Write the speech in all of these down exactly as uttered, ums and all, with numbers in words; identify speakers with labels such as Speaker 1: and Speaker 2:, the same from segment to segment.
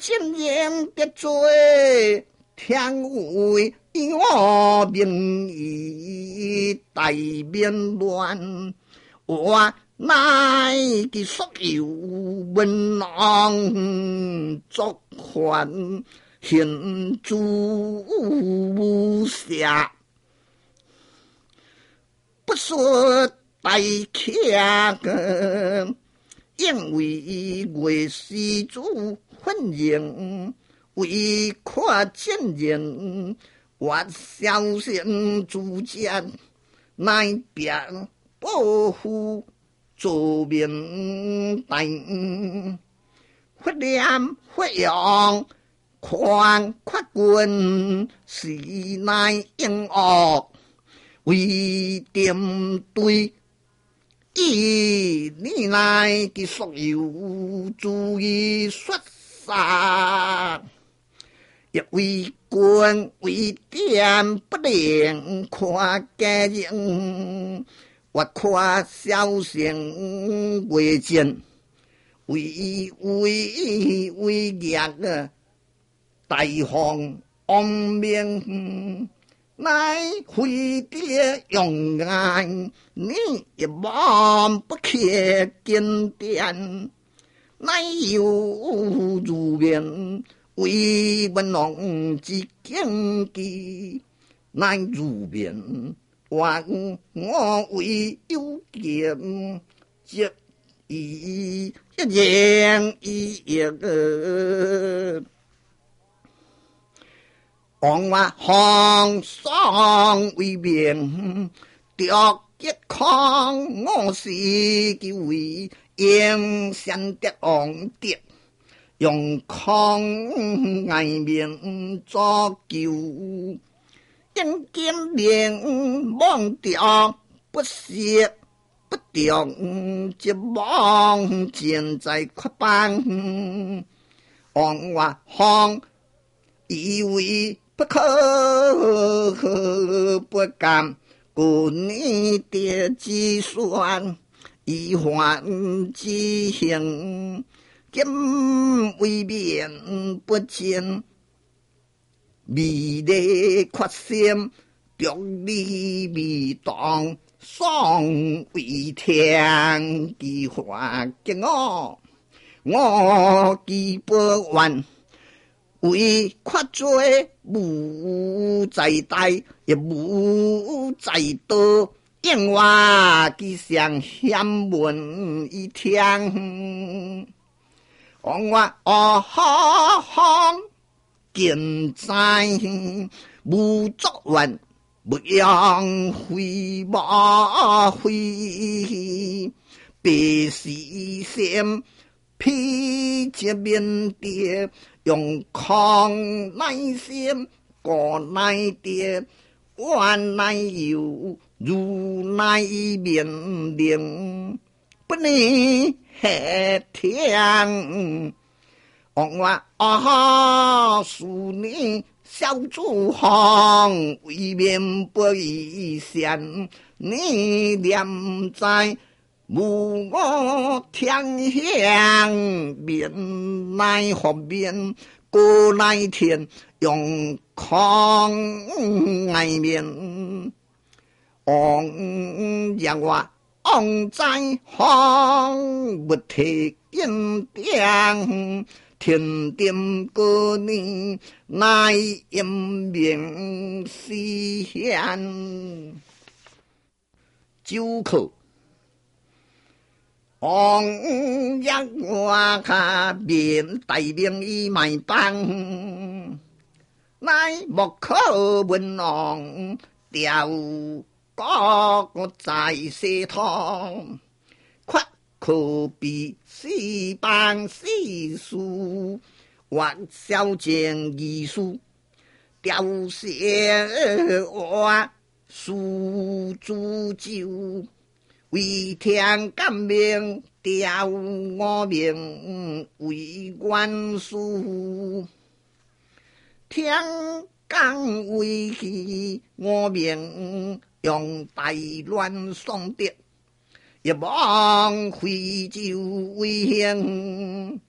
Speaker 1: 今言得罪，天为我名义大面乱，我乃其所有文郎作还献诸下，不说大客，因为为施主婚姻，为看见人，我小心主见，乃表保护做面带，发念发扬，看看君是乃应恶，为点对。以你来的所有注意说啥，一为官为点不能看家人，我看小心为奸，为为为业啊，大方安命。乃会的勇敢，你一望不可见点，乃有如面为文郎之经济，乃如面还我为有见，即以一言一言。往话行商为名，着一康我是叫为应先的王德，用康外面作救，因见面忘掉不屑不掉，即望见在扩班，往话行以为。不可不敢，故你的计算以还之行，今未免不见，未得缺陷，着你未当丧为天之化给我，我既不完。为夸罪无在大，也无在多，因我吉祥险问一天，我哦哈哈见在无作完，不让回马回，别是先披这面的。用康乃先，过乃跌，万乃有，如乃面灵，不能下天。我话啊，属你小主行，为免不以先，你念在。无我天香面乃何面过乃天用康外面昂让话昂在行不提因点天点过你乃因面西现九口王一我卡面大名已卖帮，乃莫可文郎调各个在社堂，却可比四班四书或小正艺术，调写我书煮酒。为天干命，调我命为官书。天干为起我命，用大乱双跌，一望回就为兴。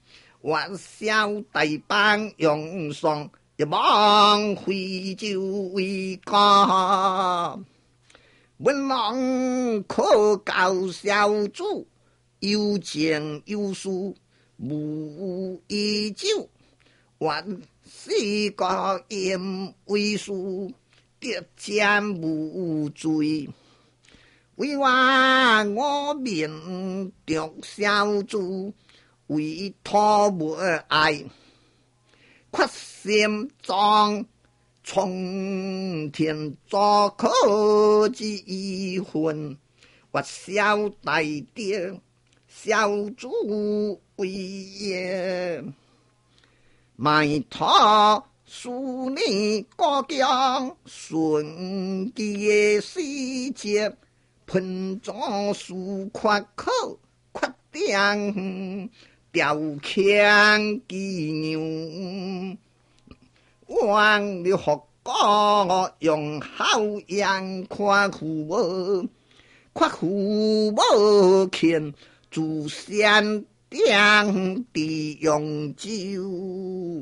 Speaker 1: 玩笑大棒用上，一望回就为家。文郎可教小主，有情有术无依旧。万世个言为书，得见无罪。为话我面着小主，为他无爱，决心装冲天作可之魂，我小大爹小主为也。埋他数你国疆顺其世界，喷装数夸口夸定吊强技牛，望了学歌用好样夸父母，夸父母见祖先定地永久。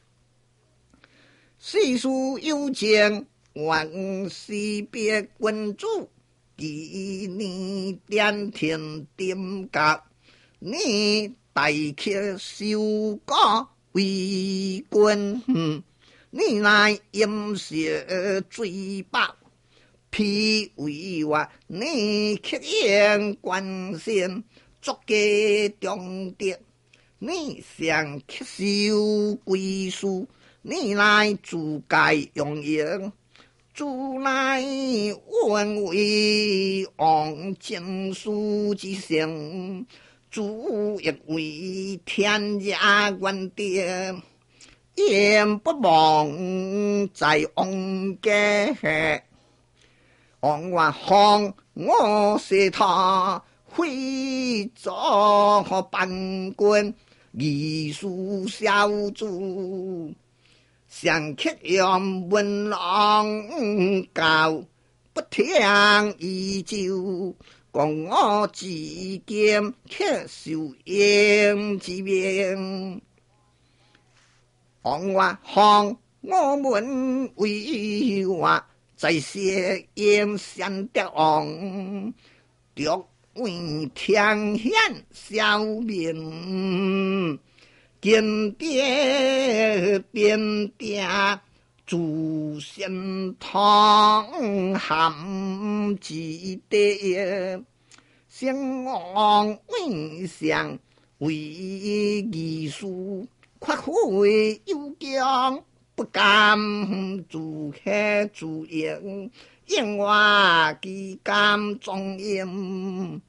Speaker 1: 世书有讲，万世别君主，第你点天点甲，你大克修歌为君，你乃阴邪罪报，譬为我你刻言关心。作家中德，你想吸收归属，你乃自戒用言，主乃愿为王经书之性，主亦为天下元爹，言不忘在王家，王话行我是他。会做办官，艺术小主，想克让文郎教，不听依旧，讲我自见却受严之命。王话行我们为话，在写严善的王，着为天险消灭，见爹变爹，祖先堂含之爹，先王为相为艺术，夸会有将不敢自黑自应。因我既敢忠言，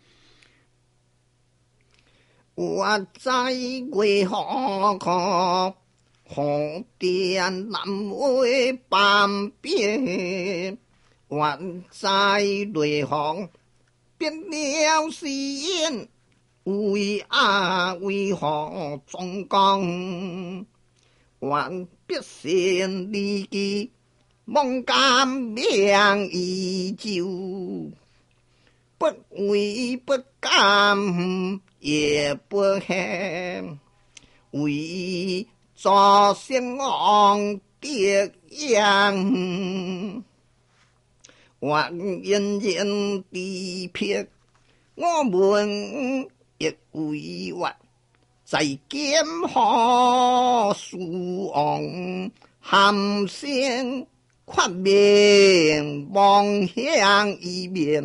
Speaker 1: 我在为何可何殿南为半边，我在内行变了誓言，为啊为何忠刚，我必先利己。梦甘命依旧，不为不甘也不恨，为做先王的样，还人人地撇，我们亦为屈，在剑河苏昂含先。宽面望向一面，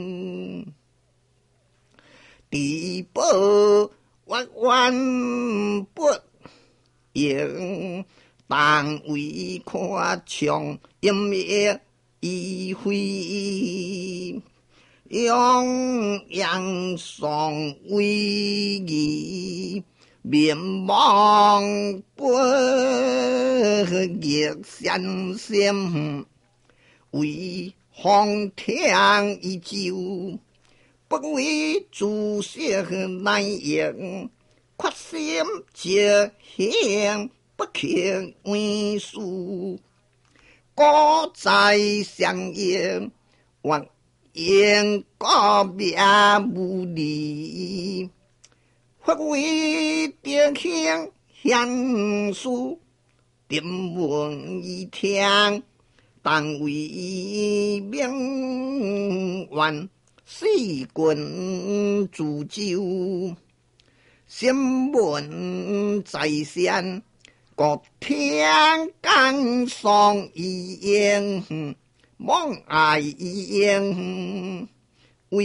Speaker 1: 地步弯弯不应，但为夸强阴灭一回，用阳上为义。面望不逆先先，为皇天依旧，不为主席难言，决心结嫌不肯为数，各在相言，望言个别无理。 发为德行贤书，定闻以听，但为名愿四君煮酒。新闻在先，各天江上一应，望爱一应为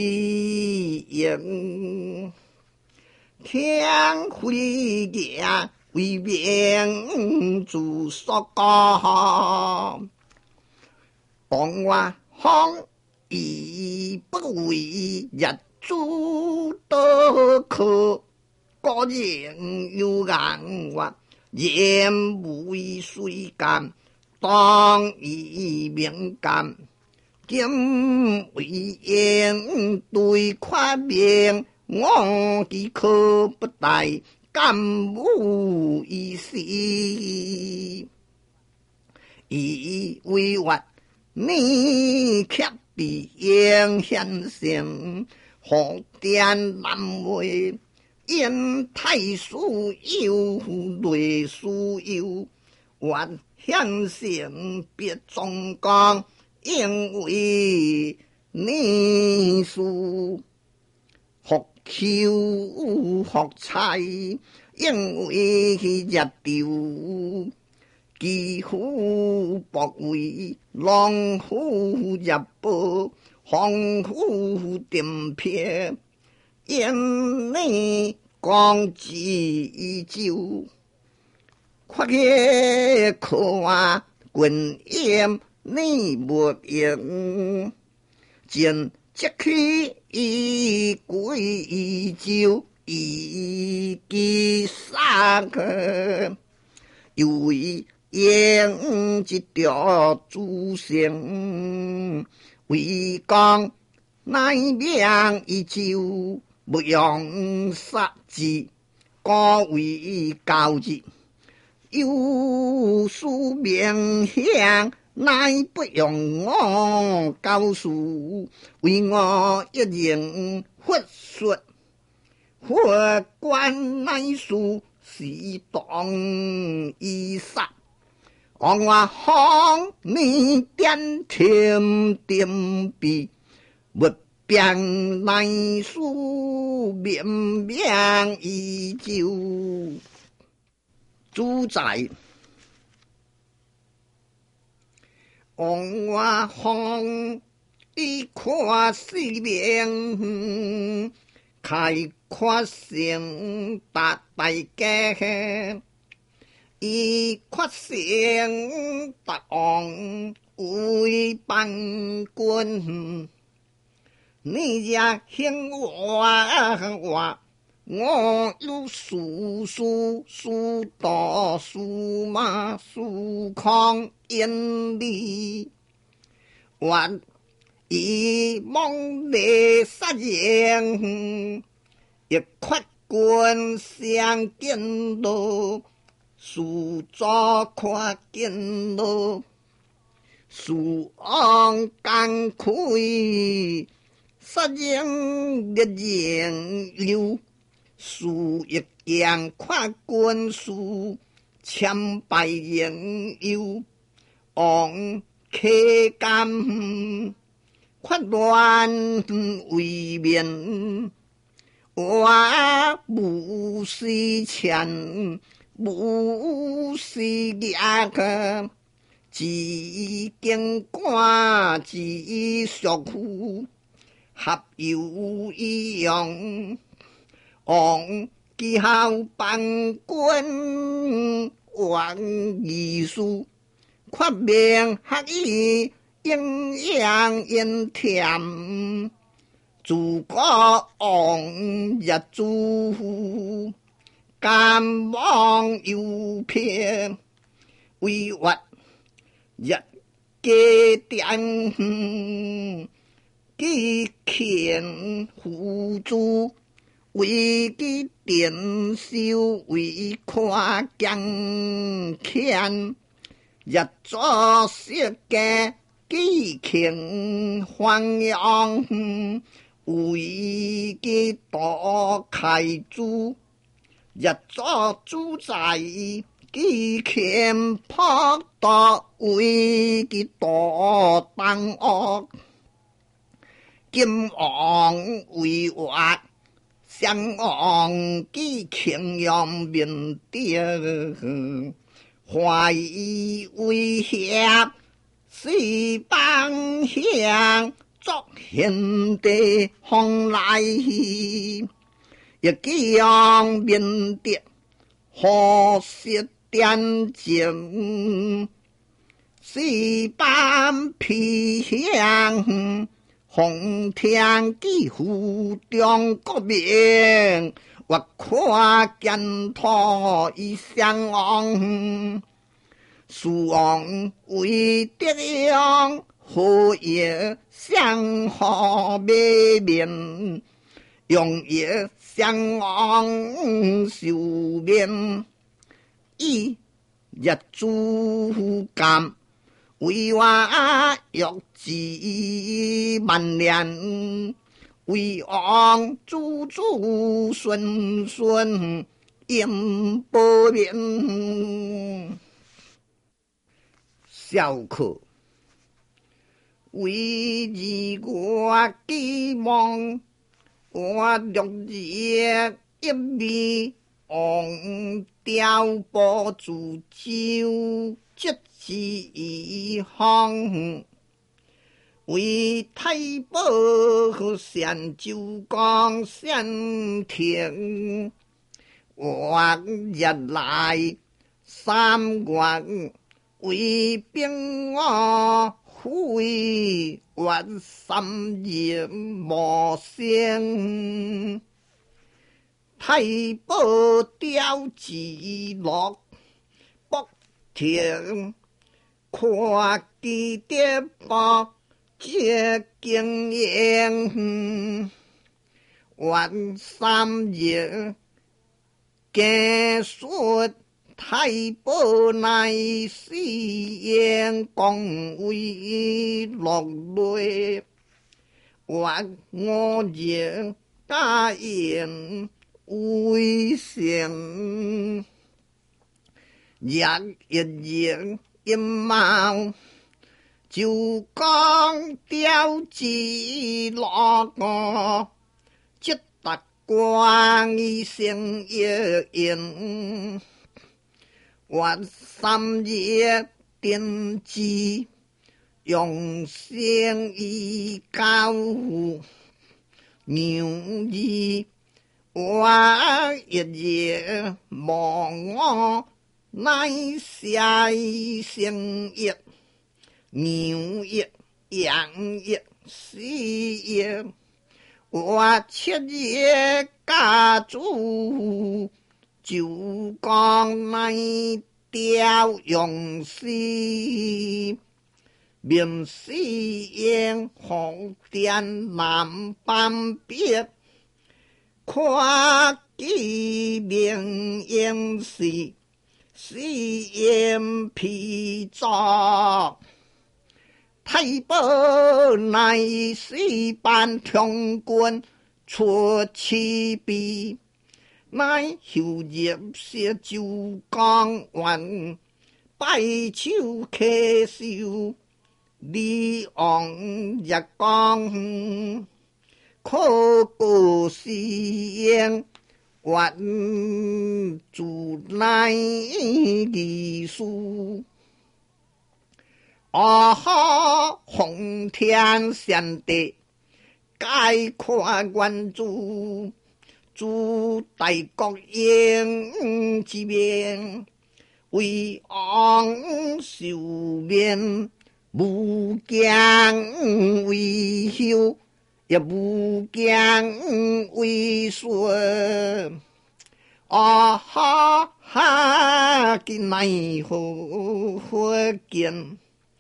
Speaker 1: 应，天灰夜为名主所讲，讲话风雨不为日主得可。个人有眼话，言为水干，当以敏感。今为言对夸明，我既可不待，敢无一事。以为话，你却必应现身，何点难为？因太师有类书有，愿显现别中讲，因为你书学口学才，因为日丢，几乎博为狼虎入报，黄虎点撇。因你讲之酒，看个看滚烟你无用，见即去以归酒，以记三个，又为用一条主性，为讲乃命以酒。不用杀之，各为教之。有书名响，乃不用我教书，为我一人佛说。佛官乃书是当以杀，我行你点甜点比不。便乃书绵绵依旧，主宰往我行一看四面，开阔性达大家，一看性达昂为班君。你家兴话话，我有书书书道书马书康因理，还以梦里杀人，一块棍相见到，书早看见到，书昂干亏。杀人的人流，数一件看官书，千百人有，昂客监，看乱为面，我无是钱，无是牙个，只见官只属苦。合有一样，昂记号办官王艺术，看明学艺营养因甜，诸葛昂日主，甘望有偏，为屈日家店。其欠互助，为其点修为夸奖欠，日作设计其欠欢阳，为其多开主日作主宰，机欠破道为其多当恶，金王为活，相王机庆阳面顶，怀疑威胁，四方向作贤地方来。一将面对何时点睛，四般披香，红天几乎中国名，我看见他已相王，蜀王为德阳，何也相好美面，用也相王受面，以日主干，为我欲治万年，为王祖祖孙孙永不变。小可为日我寄望，我六日一味王调拨主酒，即是行。为太保善州江善庭，我日来三月为兵我会还三夜无声，太保调记录不停，看记得报这经验，还三夜经说太保乃是言讲为落泪，我我也答应为成，日一日一毛，就讲调子落个，即达光一生也应。我三夜定志，用生以教牛儿，我一夜望我乃下生业，牛业羊业死业，我七夜家主。就讲乃调用诗，面诗应红殿南半边，看记名应是诗言披作，太保乃是班将军出奇笔。乃后入些九江湾，拜手客手，李昂日江，可过是言，还主乃艺术。啊哈，红天贤地，该看关注。诸大国应之面，为昂受面，无疆为休，也无疆为顺。啊哈哈！今奈何何见？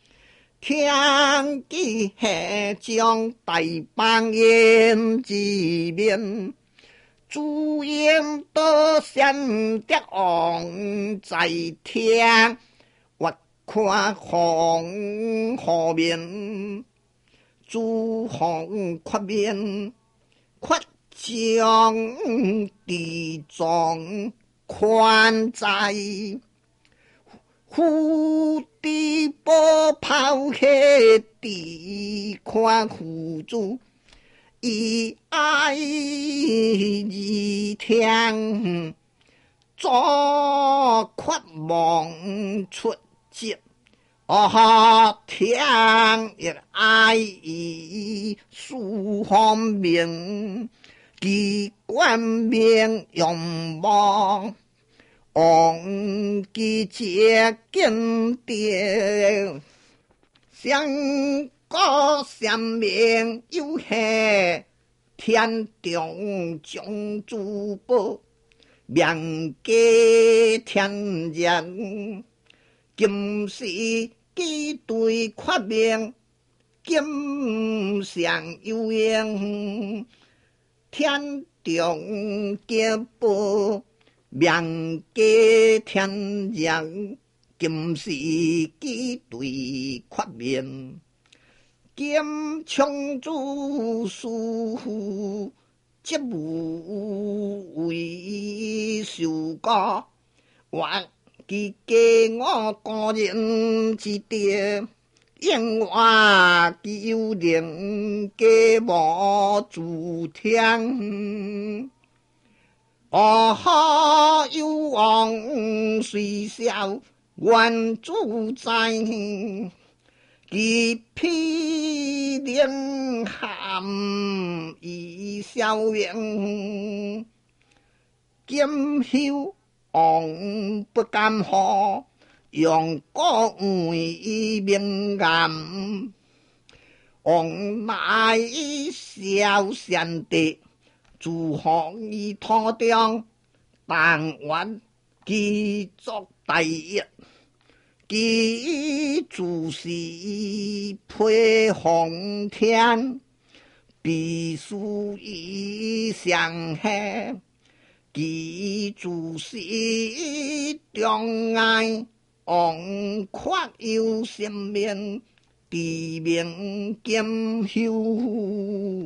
Speaker 1: 天机下将大邦言之面。主言得先得昂在天，我看红河面，主红阔面，阔将地藏宽在，虎地波抛下地宽虎主，以爱而天，左渴望出节。哦，天亦爱以书方面，其冠冕用望，王其节经典，相国相命有下，天中将珠宝，命家天人，今时几对缺命，今上有应，天中结宝，命家天人，今时几对缺命，今청주 수후即无为受过，或其家我个人之地，因我其有灵家无主天。哦，好有王虽小，愿主宰。其披凌寒以消亡，今后王不敢何，用国为名言，王乃小贤弟，诸行以托中，但愿其作第一。其主事配皇天，必属以相下。其主事中爱，王确有性命，地名今后。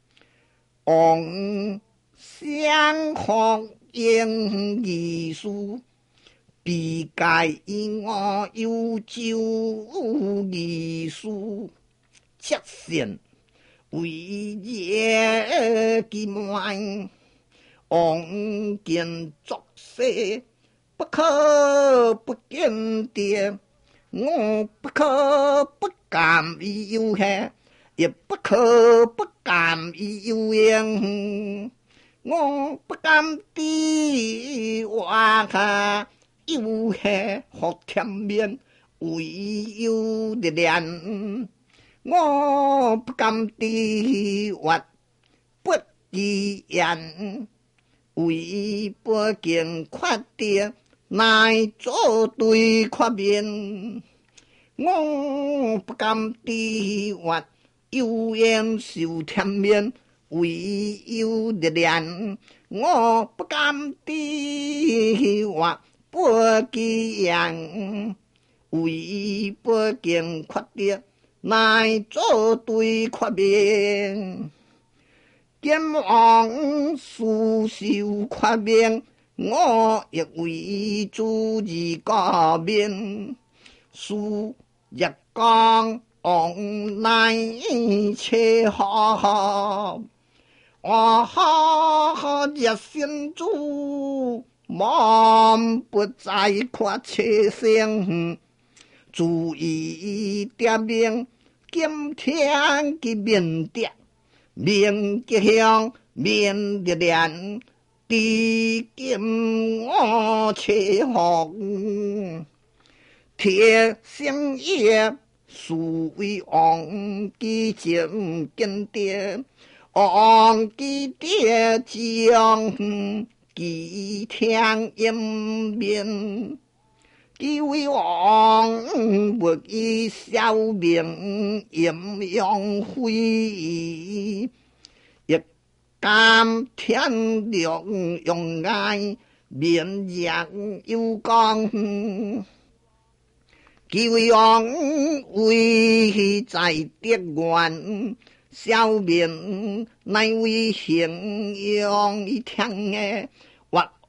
Speaker 1: 王相学应艺术，必盖我有酒艺术，切善为业其满，王见作势，不可不见跌，我不可不敢以有下，也不可不敢以有应，我不敢低话下。有下学天面，唯有力量。我不敢低话，不记言，为不见缺点，乃做对缺面。我不敢低话，有言受天面，唯有力量。我不敢低话。不记言，为不见缺点，乃做对缺面。见王素受缺面，我亦为主而个面。素日光王乃切好好，我好好热心主。望不再夸切声，注意点名，今天的面点，面吉祥，面力量，地金我切红，铁星夜，属为王基正经典，王基爹将。其天阴面，其为王不以小命阴阳会，亦甘天良用爱绵阳有光。其为王为在德愿，小命乃为形容一天的。或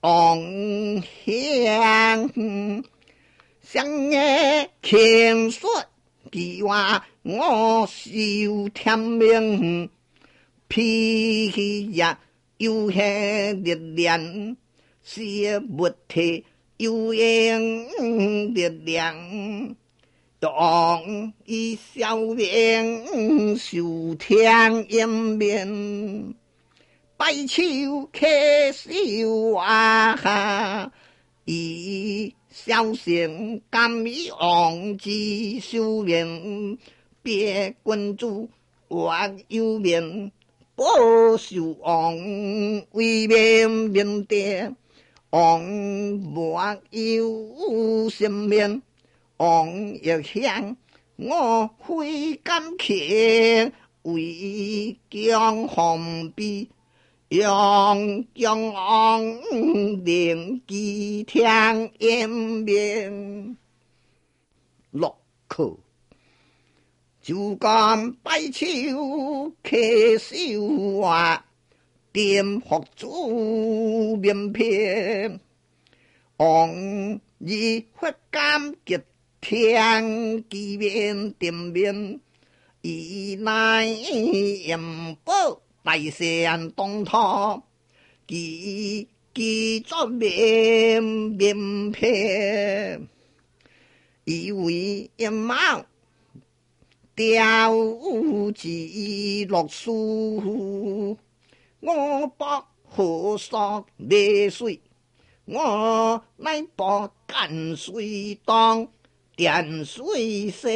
Speaker 1: 同乡，相爱轻率，其话我受天命，脾气也有些力量，是物体有用力量。当以笑脸受天掩面，拜手开手啊！以笑声甘以昂之修炼，别君主或有面，保守昂为面面的昂莫有心面。王亦香，我非敢强，为将hom比，用将昂连基听掩面落课，就敢拜手开手话，点学主面片，王以发感激。天机面点面，以乃严保大善东托，其其作面面撇，以为阴谋钓子落书，我博河索溺水，我乃博干水当。点水色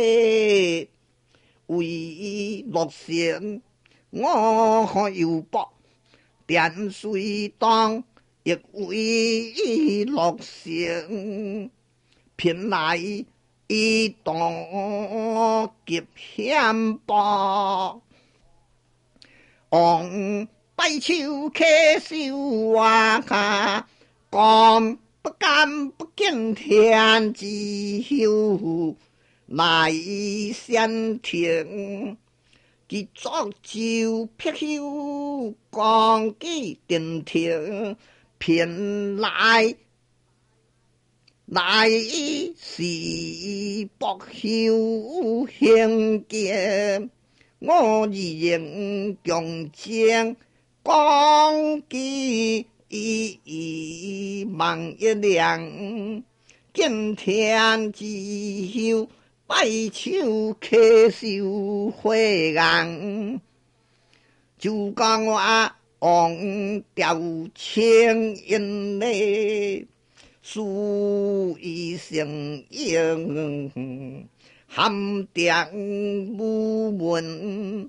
Speaker 1: 为落成，我可有博点水当亦为落成，偏来一当极险薄，昂拜手开手啊！讲不敢不见天之休，乃先庭。其作就撇休，讲机定庭，偏来来是博休行见。我已应强将讲机。一一望一亮，见天之休，拜手开手会硬，就讲我王调青烟嘞，书以成应，含定无门，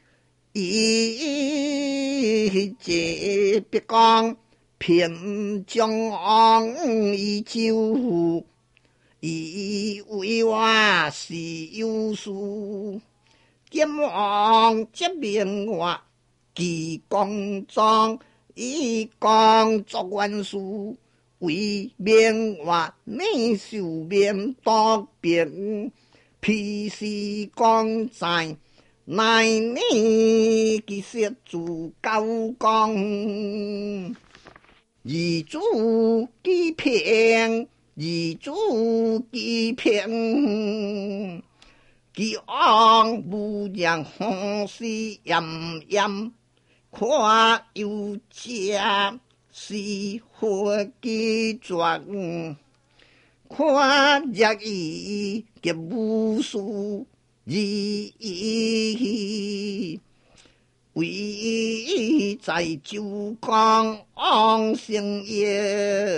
Speaker 1: 一节别讲。偏将昂以救，以为我是有数，剑王这边我其公装，以讲作元书，为免我你受免多变，披是讲在。乃你其实自高讲。遗嘱几篇，遗嘱几篇，其昂不让红丝炎炎，看有家是何几转，看日意嘅无数意。唯在九江昂星夜，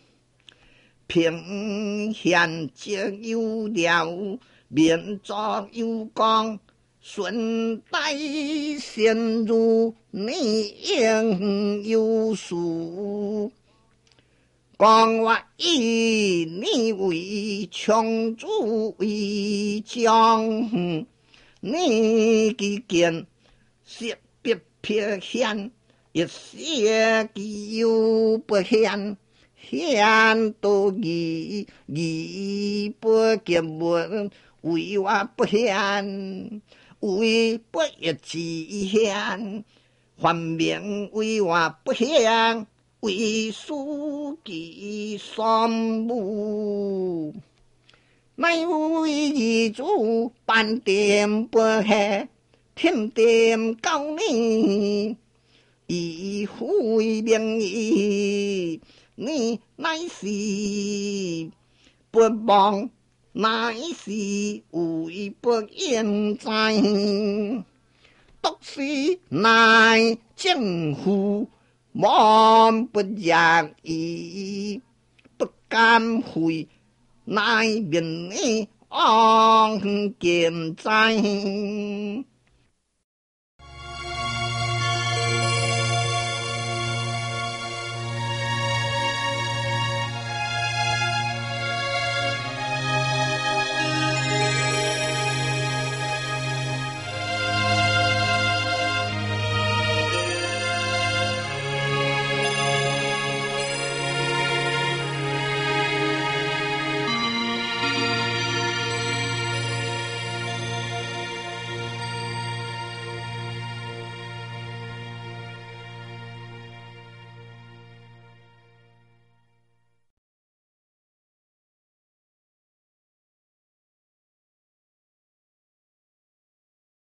Speaker 1: 平现只有了，面作有光，顺带陷入你应有数。讲我以你为强主为将，你既见是别撇现，一些既有不现，现都义义不见闻，为我不现，为不一之现，还明为我不现。 为书记宣武，乃为义主办点不下，添点九年，以父为名义，你乃是不忘，乃是为不应在，独是乃政府。望不入意，不敢回，乃明你安健在。